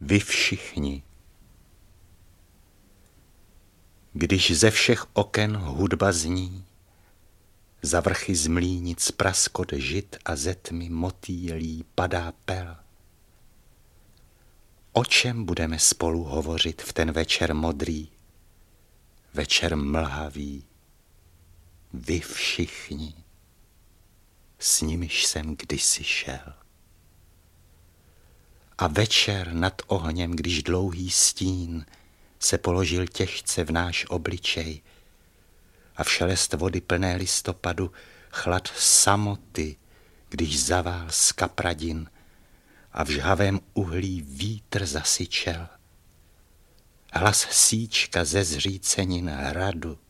vy všichni. Když ze všech oken hudba zní, za vrchy z mlýnic praskot žit a ze tmy motýlí padá pel. O čem budeme spolu hovořit v ten večer modrý, večer mlhavý, vy všichni, s nimiž jsem kdysi šel. A večer nad ohněm, když dlouhý stín se položil těžce v náš obličej a v šelest vody plné listopadu chlad samoty, když zavál z kapradin a v žhavém uhlí vítr zasyčel. Hlas síčka ze zřícenin hradu